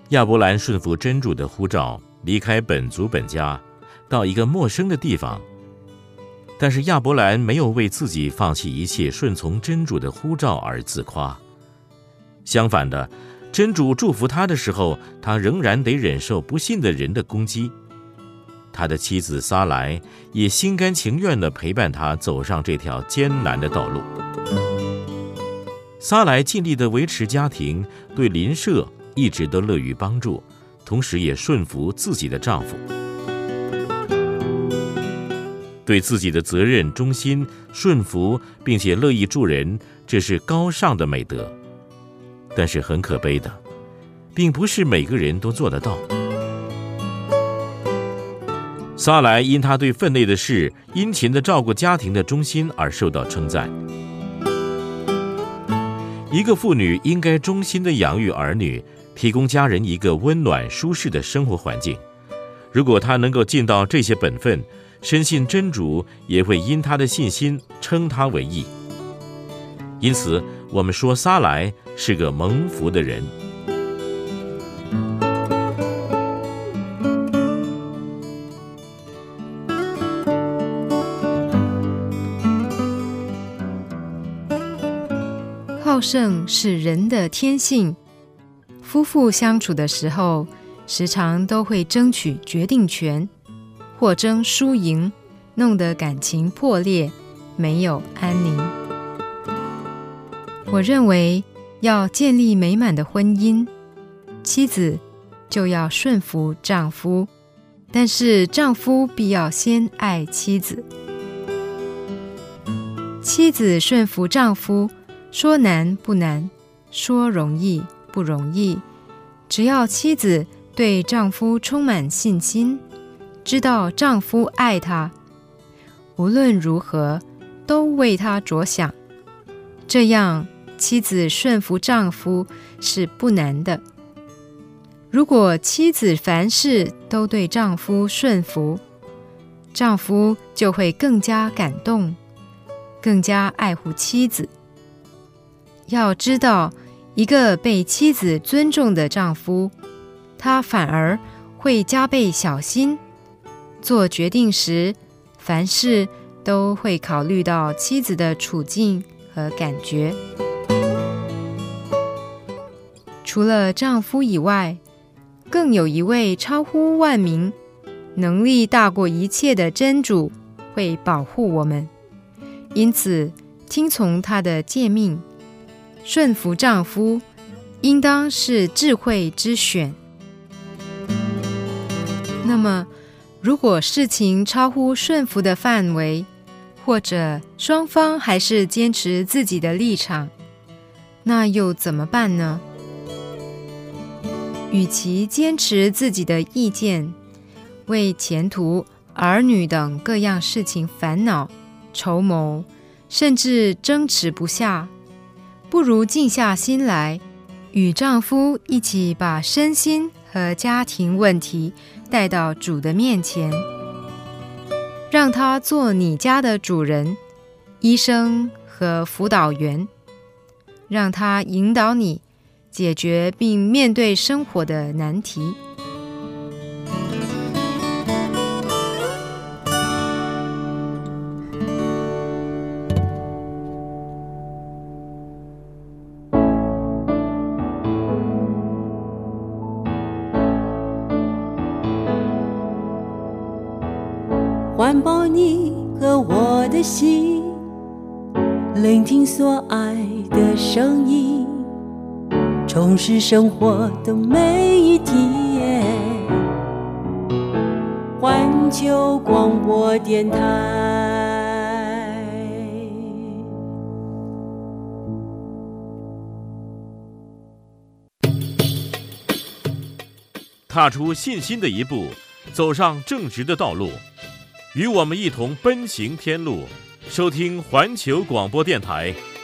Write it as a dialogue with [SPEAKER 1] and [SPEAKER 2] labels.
[SPEAKER 1] 亚伯兰顺服真主的呼召，离开本族本家，到一个陌生的地方。但是亚伯兰没有为自己放弃一切顺从真主的呼召而自夸，相反的，真主祝福他的时候，他仍然得忍受不信的人的攻击。他的妻子撒莱也心甘情愿地陪伴他走上这条艰难的道路。撒莱尽力地维持家庭，对邻舍一直都乐于帮助，同时也顺服自己的丈夫，对自己的责任忠心顺服，并且乐意助人，这是高尚的美德。但是很可悲的，并不是每个人都做得到。撒莱因他对分内的事殷勤地照顾家庭的忠心而受到称赞。一个妇女应该忠心地养育儿女，提供家人一个温暖舒适的生活环境。如果她能够尽到这些本分，深信真主也会因她的信心称她为义。因此我们说撒莱是个蒙福的人。
[SPEAKER 2] 好胜是人的天性，夫妇相处的时候，时常都会争取决定权，或争输赢，弄得感情破裂，没有安宁。我认为要建立美满的婚姻，妻子就要顺服丈夫，但是丈夫必要先爱妻子。妻子顺服丈夫，说难不难，说容易不容易，只要妻子对丈夫充满信心，知道丈夫爱她，无论如何都为他着想，这样妻子顺服丈夫是不难的。如果妻子凡事都对丈夫顺服，丈夫就会更加感动，更加爱护妻子。要知道，一个被妻子尊重的丈夫，他反而会加倍小心，做决定时，凡事都会考虑到妻子的处境和感觉。除了丈夫以外，更有一位超乎万民、能力大过一切的真主会保护我们，因此听从他的诫命，顺服丈夫，应当是智慧之选。那么，如果事情超乎顺服的范围，或者双方还是坚持自己的立场，那又怎么办呢？与其坚持自己的意见，为前途、儿女等各样事情烦恼、筹谋，甚至争持不下，不如静下心来，与丈夫一起把身心和家庭问题带到主的面前，让他做你家的主人、医生和辅导员，让他引导你解决并面对生活的难题。
[SPEAKER 3] 环抱你和我的心，聆听所爱的声音，充实生活的每一天。环球广播电台。
[SPEAKER 1] 踏出信心的一步，走上正直的道路，与我们一同奔行天路。收听环球广播电台